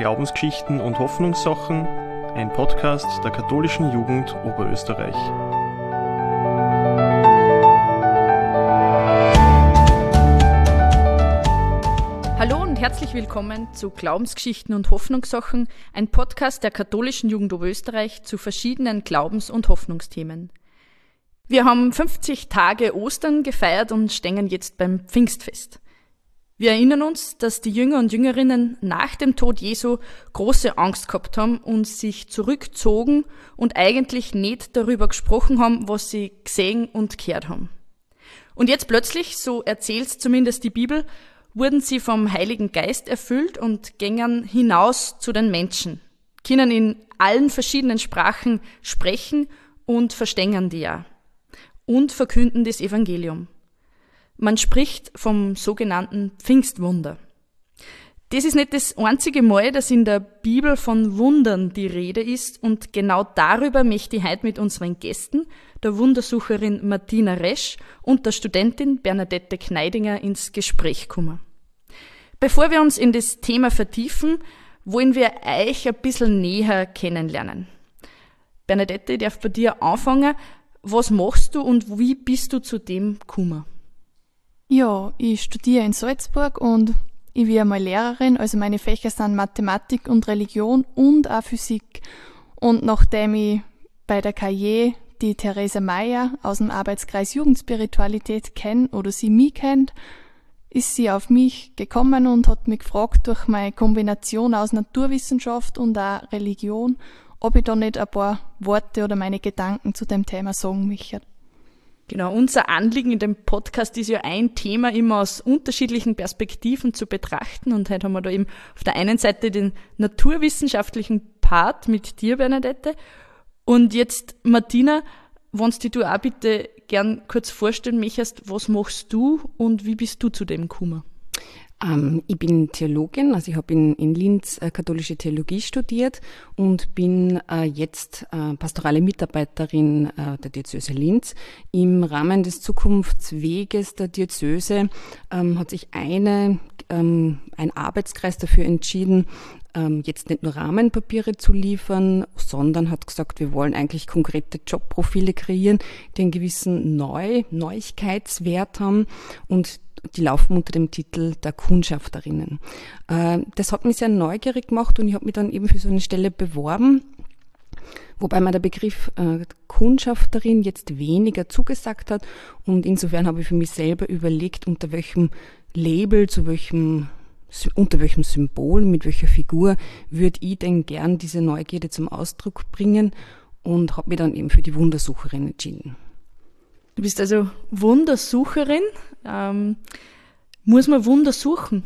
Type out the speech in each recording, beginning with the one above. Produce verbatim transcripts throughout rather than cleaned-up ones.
Glaubensgeschichten und Hoffnungssachen, ein Podcast der katholischen Jugend Oberösterreich. Hallo und herzlich willkommen zu Glaubensgeschichten und Hoffnungssachen, ein Podcast der katholischen Jugend Oberösterreich zu verschiedenen Glaubens- und Hoffnungsthemen. Wir haben fünfzig Tage Ostern gefeiert und stehen jetzt beim Pfingstfest. Wir erinnern uns, dass die Jünger und Jüngerinnen nach dem Tod Jesu große Angst gehabt haben und sich zurückzogen und eigentlich nicht darüber gesprochen haben, was sie gesehen und gehört haben. Und jetzt plötzlich, so erzählt zumindest die Bibel, wurden sie vom Heiligen Geist erfüllt und gingen hinaus zu den Menschen, können in allen verschiedenen Sprachen sprechen und verstehen die ja und verkünden das Evangelium. Man spricht vom sogenannten Pfingstwunder. Das ist nicht das einzige Mal, dass in der Bibel von Wundern die Rede ist, und genau darüber möchte ich heute mit unseren Gästen, der Wundersucherin Martina Resch und der Studentin Bernadette Kneidinger, ins Gespräch kommen. Bevor wir uns in das Thema vertiefen, wollen wir euch ein bisschen näher kennenlernen. Bernadette, ich darf bei dir anfangen. Was machst du und wie bist du zu dem gekommen? Ja, ich studiere in Salzburg und ich bin einmal Lehrerin, also meine Fächer sind Mathematik und Religion und auch Physik. Und nachdem ich bei der K J die Theresa Mayer aus dem Arbeitskreis Jugendspiritualität kenne oder sie mich kennt, ist sie auf mich gekommen und hat mich gefragt, durch meine Kombination aus Naturwissenschaft und auch Religion, ob ich da nicht ein paar Worte oder meine Gedanken zu dem Thema sagen möchte. Genau, unser Anliegen in dem Podcast ist ja, ein Thema immer aus unterschiedlichen Perspektiven zu betrachten, und heute haben wir da eben auf der einen Seite den naturwissenschaftlichen Part mit dir, Bernadette, und jetzt Martina, wenn du dir auch bitte gern kurz vorstellen möchtest, was machst du und wie bist du zu dem gekommen? Ähm, ich bin Theologin, also ich habe in, in Linz äh, katholische Theologie studiert und bin äh, jetzt äh, pastorale Mitarbeiterin äh, der Diözese Linz. Im Rahmen des Zukunftsweges der Diözese ähm, hat sich eine, ähm, ein Arbeitskreis dafür entschieden, ähm, jetzt nicht nur Rahmenpapiere zu liefern, sondern hat gesagt, wir wollen eigentlich konkrete Jobprofile kreieren, die einen gewissen Neu-, Neuigkeitswert haben, und die laufen unter dem Titel der Kundschafterinnen. Das hat mich sehr neugierig gemacht und ich habe mich dann eben für so eine Stelle beworben, wobei mir der Begriff Kundschafterin jetzt weniger zugesagt hat, und insofern habe ich für mich selber überlegt, unter welchem Label, zu welchem, unter welchem Symbol, mit welcher Figur würde ich denn gern diese Neugierde zum Ausdruck bringen, und habe mich dann eben für die Wundersucherin entschieden. Du bist also Wundersucherin. Ähm, muss man Wunder suchen?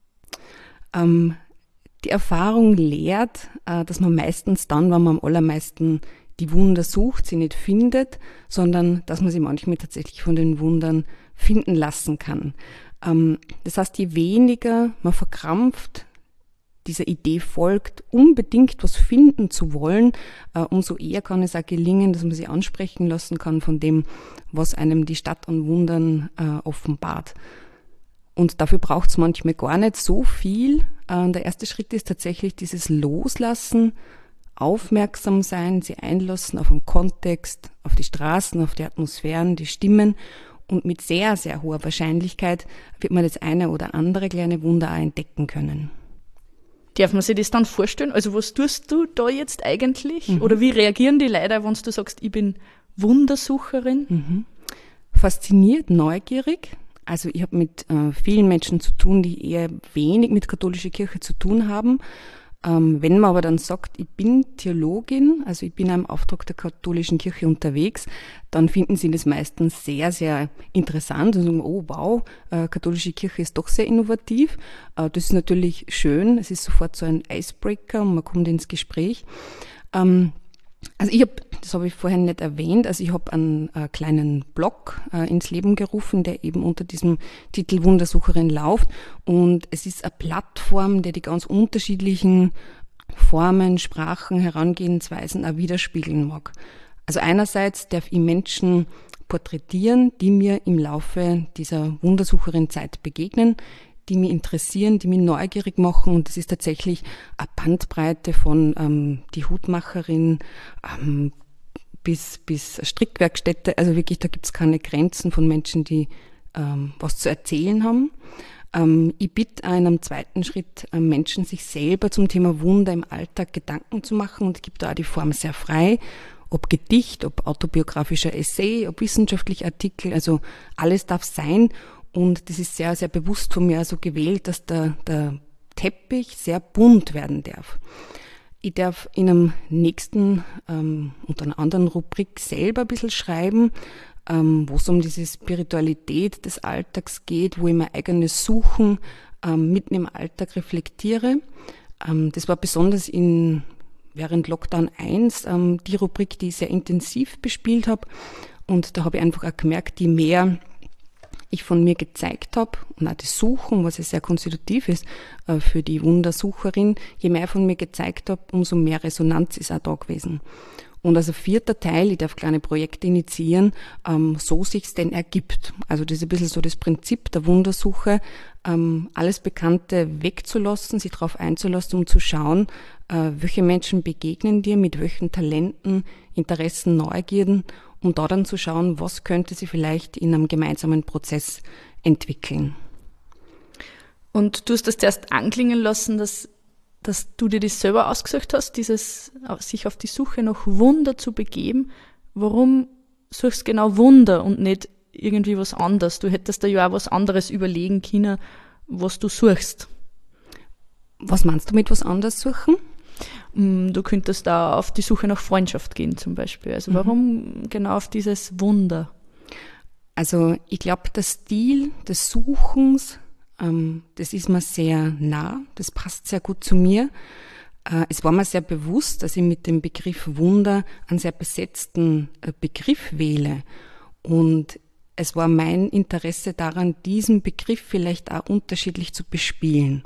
Ähm, die Erfahrung lehrt, äh, dass man meistens dann, wenn man am allermeisten die Wunder sucht, sie nicht findet, sondern dass man sie manchmal tatsächlich von den Wundern finden lassen kann. Ähm, das heißt, je weniger man verkrampft dieser Idee folgt, unbedingt was finden zu wollen, äh, umso eher kann es auch gelingen, dass man sich ansprechen lassen kann von dem, was einem die Stadt an Wundern äh, offenbart. Und dafür braucht es manchmal gar nicht so viel. Äh, der erste Schritt ist tatsächlich dieses Loslassen, aufmerksam sein, sie einlassen auf den Kontext, auf die Straßen, auf die Atmosphären, die Stimmen. Und mit sehr, sehr hoher Wahrscheinlichkeit wird man das eine oder andere kleine Wunder auch entdecken können. Darf man sich das dann vorstellen? Also was tust du da jetzt eigentlich? Mhm. Oder wie reagieren die Leute, wenn du sagst, ich bin Wundersucherin? Mhm. Fasziniert, neugierig. Also ich habe mit äh, vielen Menschen zu tun, die eher wenig mit katholischer Kirche zu tun haben. Ähm, wenn man aber dann sagt, ich bin Theologin, also ich bin im Auftrag der katholischen Kirche unterwegs, dann finden sie das meistens sehr, sehr interessant und sagen, oh wow, äh, katholische Kirche ist doch sehr innovativ. Äh, das ist natürlich schön, es ist sofort so ein Icebreaker und man kommt ins Gespräch. Ähm, Also ich habe, das habe ich vorhin nicht erwähnt, also ich habe einen äh, kleinen Blog äh, ins Leben gerufen, der eben unter diesem Titel Wundersucherin läuft, und es ist eine Plattform, der die ganz unterschiedlichen Formen, Sprachen, Herangehensweisen auch widerspiegeln mag. Also einerseits darf ich Menschen porträtieren, die mir im Laufe dieser Wundersucherin-Zeit begegnen, die mich interessieren, die mich neugierig machen. Und das ist tatsächlich eine Bandbreite von ähm, die Hutmacherin ähm, bis, bis Strickwerkstätte. Also wirklich, da gibt's keine Grenzen von Menschen, die ähm, was zu erzählen haben. Ähm, ich bitte in einem zweiten Schritt äh, Menschen, sich selber zum Thema Wunder im Alltag Gedanken zu machen, und ich gebe da auch die Form sehr frei. Ob Gedicht, ob autobiografischer Essay, ob wissenschaftlicher Artikel, also alles darf sein. Und das ist sehr, sehr bewusst von mir also gewählt, dass der, der Teppich sehr bunt werden darf. Ich darf in einem nächsten, ähm, unter einer anderen Rubrik selber ein bisschen schreiben, ähm, wo es um diese Spiritualität des Alltags geht, wo ich mein eigenes Suchen ähm, mitten im Alltag reflektiere. Ähm, das war besonders in während Lockdown eins ähm, die Rubrik, die ich sehr intensiv bespielt habe. Und da habe ich einfach auch gemerkt, je mehr ich von mir gezeigt habe, und auch das Suchen, was ja sehr konstitutiv ist äh, für die Wundersucherin, je mehr ich von mir gezeigt habe, umso mehr Resonanz ist auch da gewesen. Und als vierter Teil, ich darf kleine Projekte initiieren, ähm, so sich's denn ergibt. Also das ist ein bisschen so das Prinzip der Wundersuche, ähm, alles Bekannte wegzulassen, sich darauf einzulassen, um zu schauen, äh, welche Menschen begegnen dir, mit welchen Talenten, Interessen, Neugierden, um da dann zu schauen, was könnte sie vielleicht in einem gemeinsamen Prozess entwickeln. Und du hast das zuerst anklingen lassen, dass dass du dir das selber ausgesucht hast, dieses sich auf die Suche nach Wunder zu begeben. Warum suchst du genau Wunder und nicht irgendwie was anderes? Du hättest da ja auch was anderes überlegen können, was du suchst. Was meinst du mit was anderes suchen? Du könntest da auf die Suche nach Freundschaft gehen zum Beispiel. Also warum mhm. genau auf dieses Wunder? Also ich glaube, der Stil des Suchens, das ist mir sehr nah, das passt sehr gut zu mir. Es war mir sehr bewusst, dass ich mit dem Begriff Wunder einen sehr besetzten Begriff wähle. Und es war mein Interesse daran, diesen Begriff vielleicht auch unterschiedlich zu bespielen.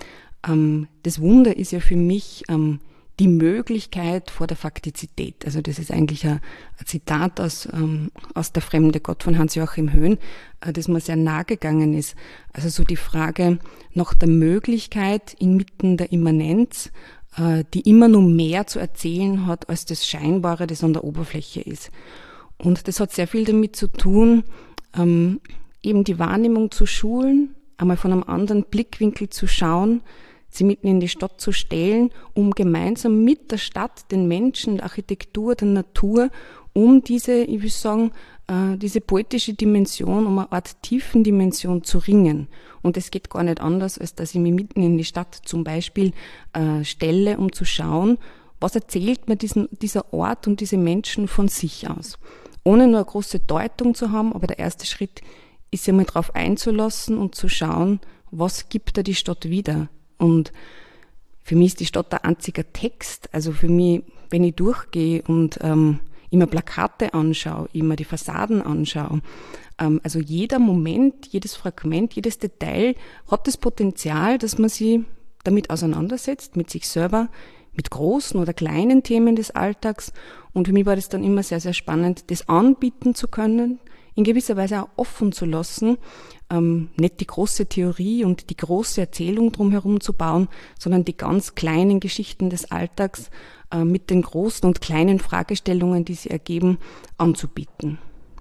Das Wunder ist ja für mich die Möglichkeit vor der Faktizität. Also das ist eigentlich ein, ein Zitat aus, ähm, aus Der fremde Gott von Hans-Joachim Höhn, äh, das mir sehr nahe gegangen ist. Also so die Frage nach der Möglichkeit inmitten der Immanenz, äh, die immer nur mehr zu erzählen hat, als das Scheinbare, das an der Oberfläche ist. Und das hat sehr viel damit zu tun, ähm, eben die Wahrnehmung zu schulen, einmal von einem anderen Blickwinkel zu schauen, sie mitten in die Stadt zu stellen, um gemeinsam mit der Stadt, den Menschen, der Architektur, der Natur, um diese, ich will sagen, äh, diese poetische Dimension, um eine Art Tiefendimension zu ringen. Und es geht gar nicht anders, als dass ich mich mitten in die Stadt zum Beispiel äh, stelle, um zu schauen, was erzählt mir diesen, dieser Ort und diese Menschen von sich aus. Ohne nur eine große Deutung zu haben, aber der erste Schritt ist ja mal darauf einzulassen und zu schauen, was gibt da die Stadt wieder. Und für mich ist die Stadt ein einziger Text. Also für mich, wenn ich durchgehe und ähm, immer Plakate anschaue, immer die Fassaden anschaue, ähm, also jeder Moment, jedes Fragment, jedes Detail hat das Potenzial, dass man sich damit auseinandersetzt, mit sich selber, mit großen oder kleinen Themen des Alltags. Und für mich war das dann immer sehr, sehr spannend, das anbieten zu können, in gewisser Weise auch offen zu lassen, ähm, nicht die große Theorie und die große Erzählung drumherum zu bauen, sondern die ganz kleinen Geschichten des Alltags äh, mit den großen und kleinen Fragestellungen, die sie ergeben, anzubieten.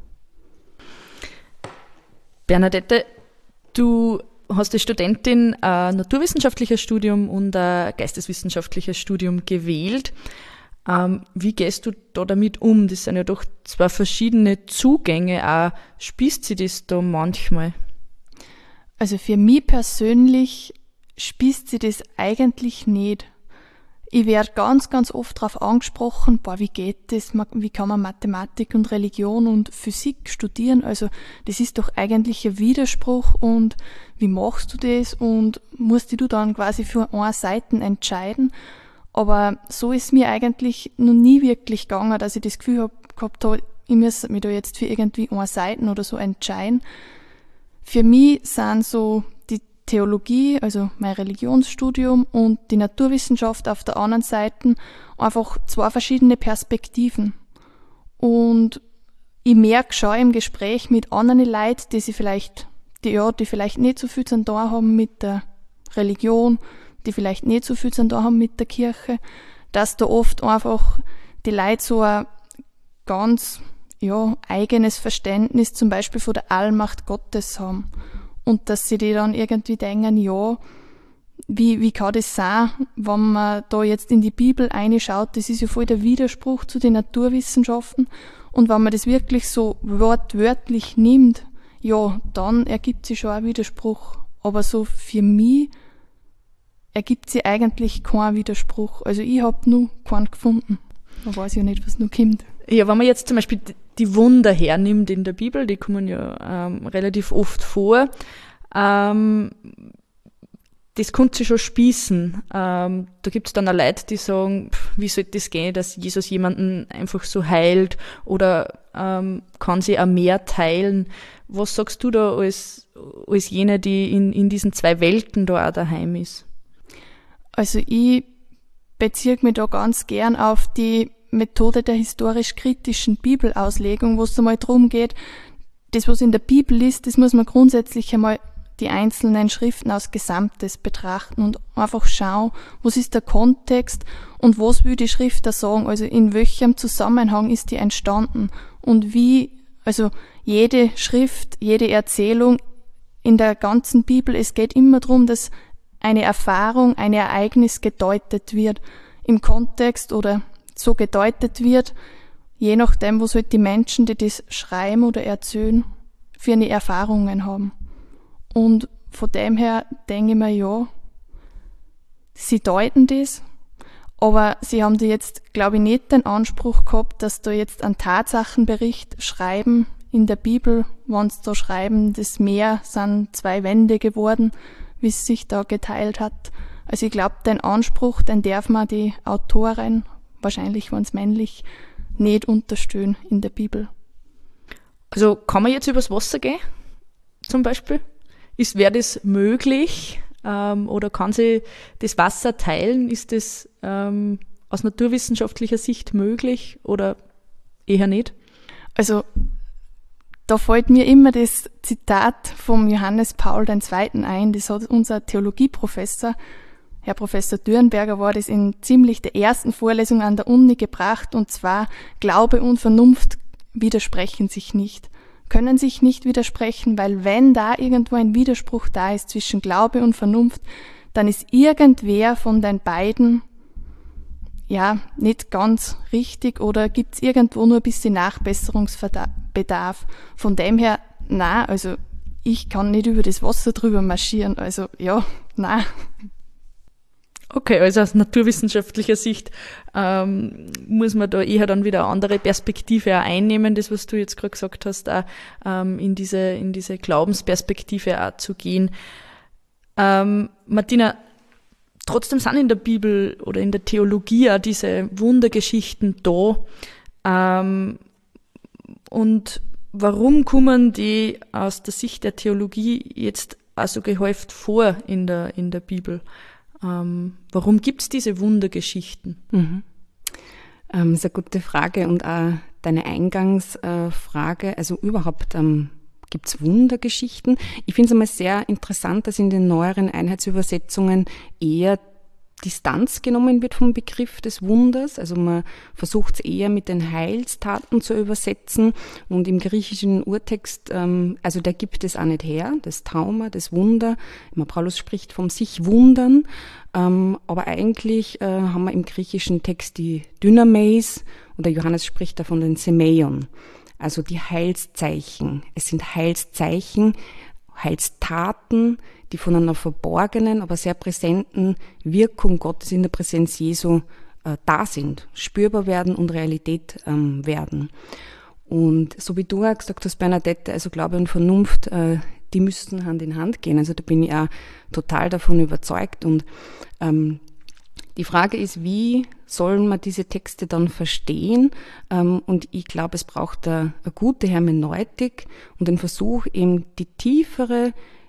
Bernadette, du hast als Studentin ein naturwissenschaftliches Studium und ein geisteswissenschaftliches Studium gewählt. Ähm, wie gehst du da damit um? Das sind ja doch zwei verschiedene Zugänge. Auch spießt sie das da manchmal? Also für mich persönlich spießt sie das eigentlich nicht. Ich werde ganz, ganz oft darauf angesprochen, boah, wie geht das? Wie kann man Mathematik und Religion und Physik studieren? Also das ist doch eigentlich ein Widerspruch und wie machst du das? Und musst du dann quasi für eine Seite entscheiden? Aber so ist mir eigentlich noch nie wirklich gegangen, dass ich das Gefühl hab, gehabt habe, ich muss mich da jetzt für irgendwie eine Seite oder so entscheiden. Für mich sind so die Theologie, also mein Religionsstudium und die Naturwissenschaft auf der anderen Seite einfach zwei verschiedene Perspektiven. Und ich merke schon im Gespräch mit anderen Leuten, die sich vielleicht die, ja, die vielleicht nicht so viel zu tun haben mit der Religion, die vielleicht nicht so viel zu tun haben mit der Kirche, dass da oft einfach die Leute so ein ganz ja, eigenes Verständnis zum Beispiel von der Allmacht Gottes haben. Und dass sie die dann irgendwie denken, ja, wie, wie kann das sein, wenn man da jetzt in die Bibel reinschaut, das ist ja voll der Widerspruch zu den Naturwissenschaften. Und wenn man das wirklich so wortwörtlich nimmt, ja, dann ergibt sich schon ein Widerspruch. Aber so für mich ergibt sich eigentlich kein Widerspruch. Also ich habe nur keinen gefunden. Da weiß ich ja nicht, was noch kommt. Ja, wenn man jetzt zum Beispiel die Wunder hernimmt in der Bibel, die kommen ja ähm, relativ oft vor, ähm, das kann sich schon spießen. Ähm, da gibt es dann auch Leute, die sagen, pff, wie soll das gehen, dass Jesus jemanden einfach so heilt oder ähm, kann sie auch mehr teilen. Was sagst du da als, als jene, die in, in diesen zwei Welten da auch daheim ist? Also ich beziehe mich da ganz gern auf die Methode der historisch-kritischen Bibelauslegung, wo es einmal darum geht, das, was in der Bibel ist, das muss man grundsätzlich einmal die einzelnen Schriften als Gesamtes betrachten und einfach schauen, was ist der Kontext und was will die Schrift da sagen, also in welchem Zusammenhang ist die entstanden und wie, also jede Schrift, jede Erzählung in der ganzen Bibel, es geht immer darum, dass eine Erfahrung, ein Ereignis gedeutet wird im Kontext oder so gedeutet wird, je nachdem, was halt die Menschen, die das schreiben oder erzählen, für eine Erfahrungen haben. Und von dem her denke ich mir, ja, sie deuten das, aber sie haben da jetzt, glaube ich, nicht den Anspruch gehabt, dass da jetzt einen Tatsachenbericht schreiben in der Bibel, wenn sie da schreiben, das Meer sind zwei Wände geworden, wie es sich da geteilt hat. Also ich glaube, den Anspruch, den darf man die Autoren, wahrscheinlich waren es männlich, nicht unterstehen in der Bibel. Also kann man jetzt übers Wasser gehen, zum Beispiel? Ist, wäre das möglich ähm, oder kann sie das Wasser teilen? Ist das ähm, aus naturwissenschaftlicher Sicht möglich oder eher nicht? Also da fällt mir immer das Zitat vom Johannes Paul der Zweite ein, das hat unser Theologieprofessor, Herr Professor Dürrenberger, war das in ziemlich der ersten Vorlesung an der Uni gebracht, und zwar: Glaube und Vernunft widersprechen sich nicht, können sich nicht widersprechen, weil wenn da irgendwo ein Widerspruch da ist zwischen Glaube und Vernunft, dann ist irgendwer von den beiden ja nicht ganz richtig oder gibt's irgendwo nur ein bisschen Nachbesserungsbedarf. Von dem her, na, also ich kann nicht über das Wasser drüber marschieren, also ja, na. Okay, also aus naturwissenschaftlicher Sicht ähm, muss man da eher dann wieder eine andere Perspektive auch einnehmen, das, was du jetzt gerade gesagt hast, auch ähm, in diese in diese Glaubensperspektive auch zu gehen. Ähm, Martina, trotzdem sind in der Bibel oder in der Theologie auch diese Wundergeschichten da. Ähm, und warum kommen die aus der Sicht der Theologie jetzt also gehäuft vor in der in der Bibel? Ähm, warum gibt's diese Wundergeschichten? Mhm. Ähm, ist eine gute Frage und auch deine Eingangsfrage, also überhaupt ähm, gibt's Wundergeschichten? Ich finde es einmal sehr interessant, dass in den neueren Einheitsübersetzungen eher Distanz genommen wird vom Begriff des Wunders. Also man versucht es eher mit den Heilstaten zu übersetzen, und im griechischen Urtext, ähm, also der gibt es auch nicht her, das Trauma, das Wunder. Immer Paulus spricht vom sich wundern, ähm, aber eigentlich äh, haben wir im griechischen Text die Dynameis, oder Johannes spricht da von den Semeion, also die Heilszeichen. Es sind Heilszeichen, Heilstaten, die von einer verborgenen, aber sehr präsenten Wirkung Gottes in der Präsenz Jesu äh, da sind, spürbar werden und Realität ähm, werden. Und so wie du auch gesagt hast, Bernadette, also Glaube und Vernunft, äh, die müssten Hand in Hand gehen. Also da bin ich auch total davon überzeugt. Und ähm, die Frage ist, wie sollen wir diese Texte dann verstehen? Ähm, und ich glaube, es braucht eine, eine gute Hermeneutik und den Versuch, eben die tiefere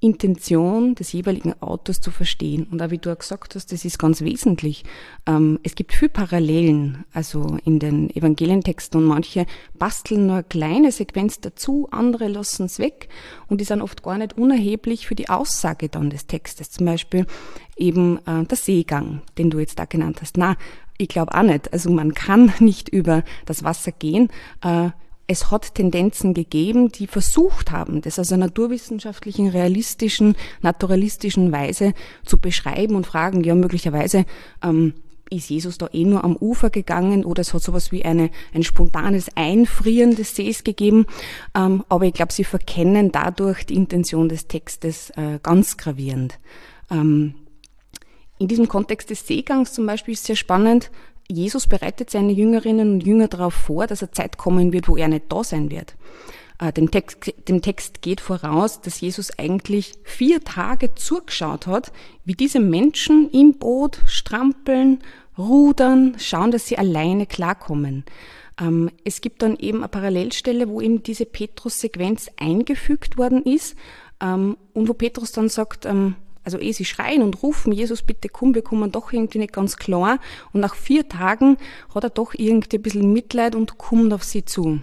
Intention des jeweiligen Autors zu verstehen. Und auch wie du auch gesagt hast, das ist ganz wesentlich. Ähm, es gibt viele Parallelen, also in den Evangelientexten, und manche basteln nur eine kleine Sequenz dazu, andere lassen es weg und die sind oft gar nicht unerheblich für die Aussage dann des Textes. Zum Beispiel eben äh, der Seegang, den du jetzt da genannt hast. Na, ich glaube auch nicht. Also man kann nicht über das Wasser gehen. Äh, Es hat Tendenzen gegeben, die versucht haben, das aus einer naturwissenschaftlichen, realistischen, naturalistischen Weise zu beschreiben und fragen, ja, möglicherweise ähm, ist Jesus da eh nur am Ufer gegangen oder es hat sowas wie eine, ein spontanes Einfrieren des Sees gegeben. Ähm, aber ich glaube, sie verkennen dadurch die Intention des Textes äh, ganz gravierend. Ähm, in diesem Kontext des Seegangs zum Beispiel ist sehr spannend, Jesus bereitet seine Jüngerinnen und Jünger darauf vor, dass eine Zeit kommen wird, wo er nicht da sein wird. Äh, dem, Text, dem Text geht voraus, dass Jesus eigentlich vier Tage zugeschaut hat, wie diese Menschen im Boot strampeln, rudern, schauen, dass sie alleine klarkommen. Ähm, es gibt dann eben eine Parallelstelle, wo eben diese Petrus-Sequenz eingefügt worden ist ähm, und wo Petrus dann sagt, ähm, also eh, sie schreien und rufen, Jesus, bitte komm, wir kommen doch irgendwie nicht ganz klar. Und nach vier Tagen hat er doch irgendwie ein bisschen Mitleid und kommt auf sie zu.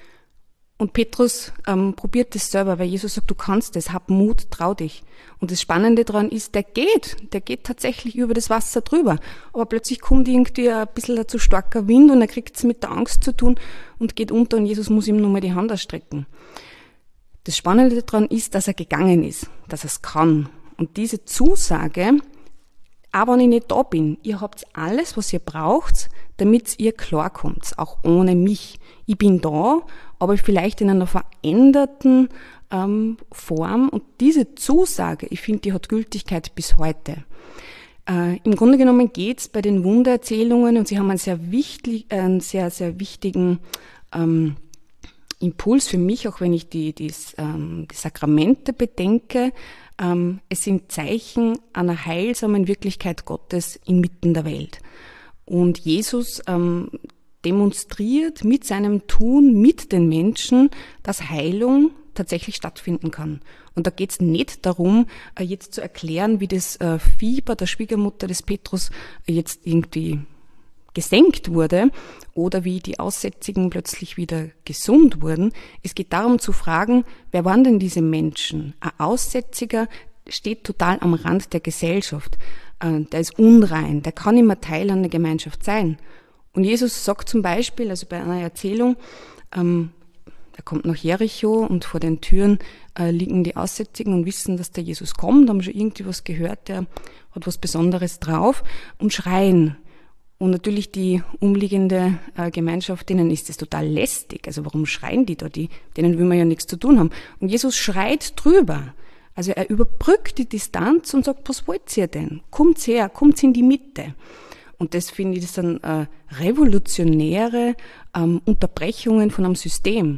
Und Petrus ähm, probiert das selber, weil Jesus sagt, du kannst das, hab Mut, trau dich. Und das Spannende daran ist, der geht, der geht tatsächlich über das Wasser drüber. Aber plötzlich kommt irgendwie ein bisschen ein zu starker Wind und er kriegt es mit der Angst zu tun und geht unter und Jesus muss ihm nur mal die Hand ausstrecken. Das Spannende daran ist, dass er gegangen ist, dass er es kann. Und diese Zusage, auch wenn ich nicht da bin, ihr habt alles, was ihr braucht, damit ihr klarkommt, auch ohne mich. Ich bin da, aber vielleicht in einer veränderten ähm, Form. Und diese Zusage, ich finde, die hat Gültigkeit bis heute. Äh, Im Grunde genommen geht es bei den Wundererzählungen, und sie haben einen sehr, wichtig, einen sehr, sehr wichtigen ähm, Impuls für mich, auch wenn ich die, die, ähm, die Sakramente bedenke. Ähm, es sind Zeichen einer heilsamen Wirklichkeit Gottes inmitten der Welt. Und Jesus ähm, demonstriert mit seinem Tun mit den Menschen, dass Heilung tatsächlich stattfinden kann. Und da geht es nicht darum, äh, jetzt zu erklären, wie das äh, Fieber der Schwiegermutter des Petrus äh, jetzt irgendwie gesenkt wurde oder wie die Aussätzigen plötzlich wieder gesund wurden. Es geht darum zu fragen, wer waren denn diese Menschen? Ein Aussätziger steht total am Rand der Gesellschaft. Der ist unrein, der kann immer Teil einer Gemeinschaft sein. Und Jesus sagt zum Beispiel, also bei einer Erzählung, ähm, er kommt nach Jericho und vor den Türen äh, liegen die Aussätzigen und wissen, dass der Jesus kommt, haben schon irgendwie was gehört, der hat was Besonderes drauf und schreien. Und natürlich die umliegende äh, Gemeinschaft, denen ist das total lästig. Also warum schreien die da? Die, denen will man ja nichts zu tun haben. Und Jesus schreit drüber. Also er überbrückt die Distanz und sagt, was wollt ihr denn? Kommt her, kommt in die Mitte. Und das finde ich, das sind äh, revolutionäre ähm, Unterbrechungen von einem System.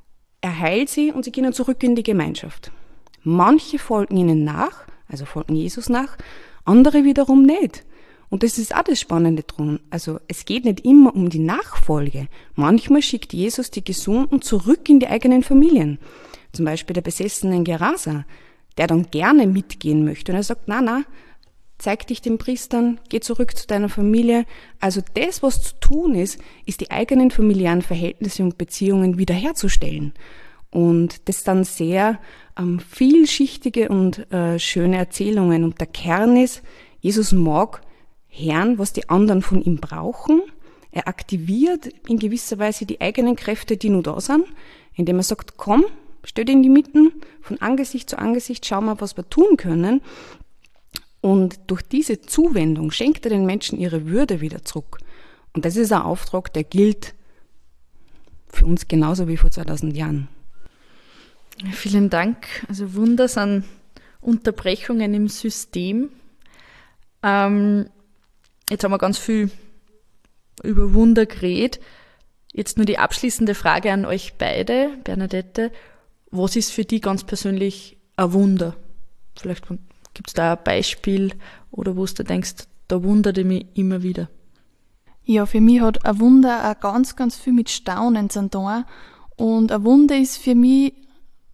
Er heilt sie und sie gehen zurück in die Gemeinschaft. Manche folgen ihnen nach, also folgen Jesus nach, andere wiederum nicht. Und das ist auch das Spannende dran. Also es geht nicht immer um die Nachfolge. Manchmal schickt Jesus die Gesunden zurück in die eigenen Familien. Zum Beispiel der besessenen Gerasa, der dann gerne mitgehen möchte. Und er sagt, na, na, zeig dich den Priestern, geh zurück zu deiner Familie. Also das, was zu tun ist, ist die eigenen familiären Verhältnisse und Beziehungen wiederherzustellen. Und das sind sehr ähm, vielschichtige und äh, schöne Erzählungen. Und der Kern ist, Jesus mag hören, was die anderen von ihm brauchen. Er aktiviert in gewisser Weise die eigenen Kräfte, die nur da sind, indem er sagt, komm, stell dich in die Mitte, von Angesicht zu Angesicht, schau mal, was wir tun können. Und durch diese Zuwendung schenkt er den Menschen ihre Würde wieder zurück. Und das ist ein Auftrag, der gilt für uns genauso wie vor zweitausend Jahren. Vielen Dank. Also Wunder sind Unterbrechungen im System. Ähm, jetzt haben wir ganz viel über Wunder geredet. Jetzt nur die abschließende Frage an euch beide, Bernadette. Was ist für dich ganz persönlich ein Wunder? Vielleicht gibt es da ein Beispiel oder wo du denkst, da wundert ich mich immer wieder. Ja, für mich hat ein Wunder auch ganz, ganz viel mit Staunen zu tun. Und ein Wunder ist für mich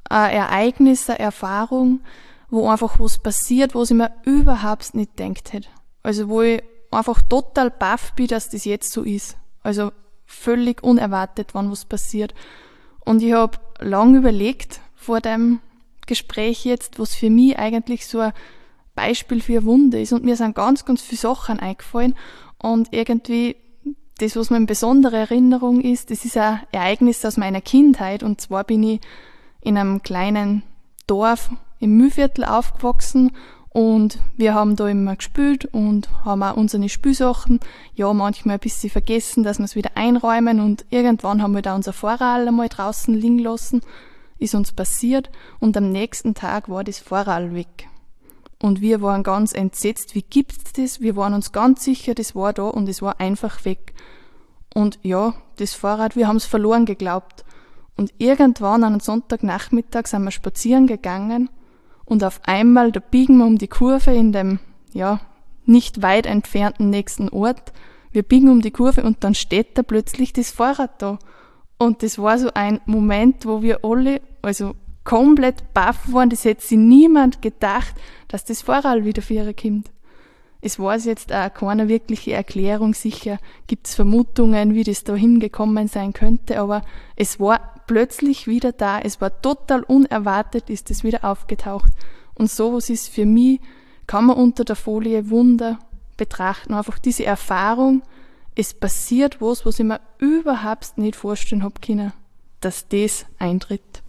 ein Ereignis, eine Erfahrung, wo einfach was passiert, was ich mir überhaupt nicht gedacht hätte. Also wo ich einfach total baff bin, dass das jetzt so ist. Also völlig unerwartet, wann was passiert. Und ich habe lange überlegt vor dem Gespräch jetzt, was für mich eigentlich so ein Beispiel für ein Wunder ist. Und mir sind ganz, ganz viele Sachen eingefallen. Und irgendwie das, was mir eine besondere Erinnerung ist, das ist ein Ereignis aus meiner Kindheit. Und zwar bin ich in einem kleinen Dorf im Mühlviertel aufgewachsen und wir haben da immer gespielt und haben auch unsere Spielsachen, ja, manchmal ein bisschen vergessen, dass wir es wieder einräumen und irgendwann haben wir da unser Fahrrad einmal draußen liegen lassen, ist uns passiert und am nächsten Tag war das Fahrrad weg. Und wir waren ganz entsetzt, wie gibt's das? Wir waren uns ganz sicher, das war da und es war einfach weg. Und ja, das Fahrrad, wir haben es verloren geglaubt. Und irgendwann an einem Sonntagnachmittag sind wir spazieren gegangen und auf einmal, da biegen wir um die Kurve in dem, ja, nicht weit entfernten nächsten Ort. Wir biegen um die Kurve und dann steht da plötzlich das Fahrrad da. Und das war so ein Moment, wo wir alle, also komplett baff waren. Das hätte sich niemand gedacht, dass das Fahrrad wieder für ihr kommt. Es weiß jetzt auch keine wirkliche Erklärung. Sicher gibt es Vermutungen, wie das da hingekommen sein könnte, aber es war plötzlich wieder da. Es war total unerwartet, ist es wieder aufgetaucht. Und sowas ist für mich, kann man unter der Folie Wunder betrachten. Einfach diese Erfahrung, es passiert was, was ich mir überhaupt nicht vorstellen habe können, dass das eintritt.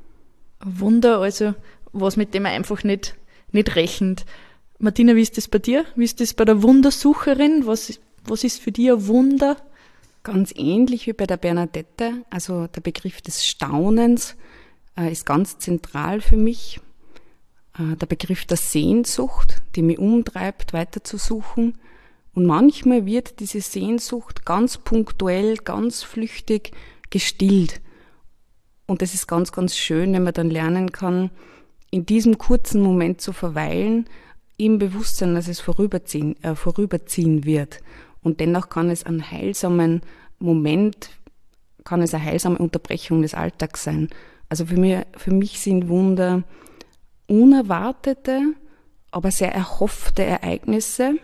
Wunder, also was mit dem man einfach nicht, nicht rechnet. Martina, wie ist das bei dir? Wie ist das bei der Wundersucherin? Was, was ist für dich ein Wunder? Ganz ähnlich wie bei der Bernadette. Also der Begriff des Staunens äh, ist ganz zentral für mich. Äh, der Begriff der Sehnsucht, die mich umtreibt, weiterzusuchen. Und manchmal wird diese Sehnsucht ganz punktuell, ganz flüchtig gestillt. Und das ist ganz, ganz schön, wenn man dann lernen kann, in diesem kurzen Moment zu verweilen, im Bewusstsein, dass es vorüberziehen, äh, vorüberziehen wird. Und dennoch kann es einen heilsamen Moment, kann es eine heilsame Unterbrechung des Alltags sein. Also für mich, für mich sind Wunder unerwartete, aber sehr erhoffte Ereignisse.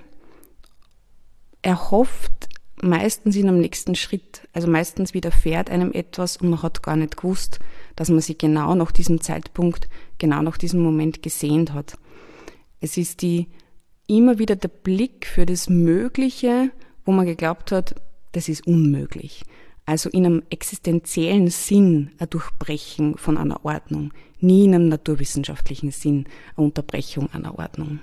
Erhofft meistens in einem nächsten Schritt. Also meistens widerfährt einem etwas und man hat gar nicht gewusst, dass man sich genau nach diesem Zeitpunkt, genau nach diesem Moment gesehnt hat. Es ist die immer wieder der Blick für das Mögliche, wo man geglaubt hat, das ist unmöglich. Also in einem existenziellen Sinn ein Durchbrechen von einer Ordnung, nie in einem naturwissenschaftlichen Sinn eine Unterbrechung einer Ordnung.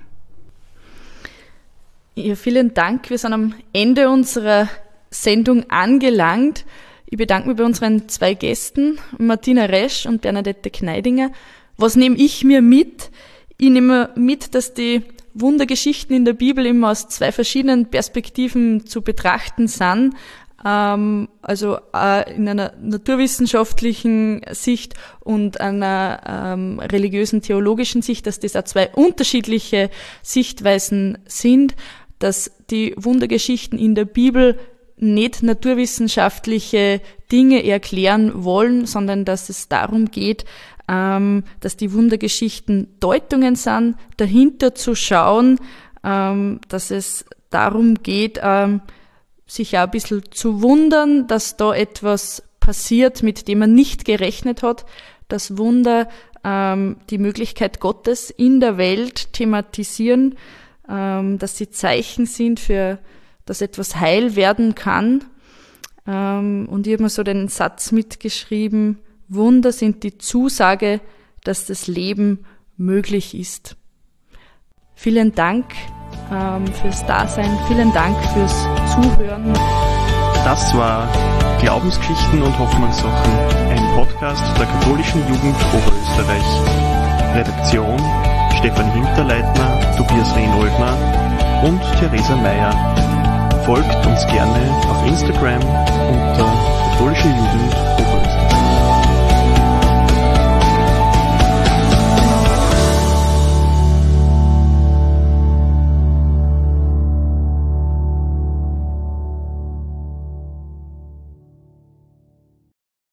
Ja, vielen Dank. Wir sind am Ende unserer Sendung angelangt. Ich bedanke mich bei unseren zwei Gästen, Martina Resch und Bernadette Kneidinger. Was nehme ich mir mit? Ich nehme mit, dass die Wundergeschichten in der Bibel immer aus zwei verschiedenen Perspektiven zu betrachten sind. Ähm, also äh, in einer naturwissenschaftlichen Sicht und einer ähm, religiösen, theologischen Sicht, dass das auch zwei unterschiedliche Sichtweisen sind, dass die Wundergeschichten in der Bibel nicht naturwissenschaftliche Dinge erklären wollen, sondern dass es darum geht, ähm, dass die Wundergeschichten Deutungen sind, dahinter zu schauen, ähm, dass es darum geht, ähm, sich auch ein bisschen zu wundern, dass da etwas passiert, mit dem man nicht gerechnet hat, dass Wunder ähm, die Möglichkeit Gottes in der Welt thematisieren, ähm, dass sie Zeichen sind für, dass etwas heil werden kann. Ähm, und ich habe mir so den Satz mitgeschrieben: Wunder sind die Zusage, dass das Leben möglich ist. Vielen Dank ähm, fürs Dasein, vielen Dank fürs Zuhören. Das war Glaubensgeschichten und Hoffnungssachen, ein Podcast der katholischen Jugend Oberösterreich. Redaktion Stefan Hinterleitner, Tobias Rehnoldner und Theresa Meyer. Folgt uns gerne auf Instagram unter katholische Jugend Oberösterreich.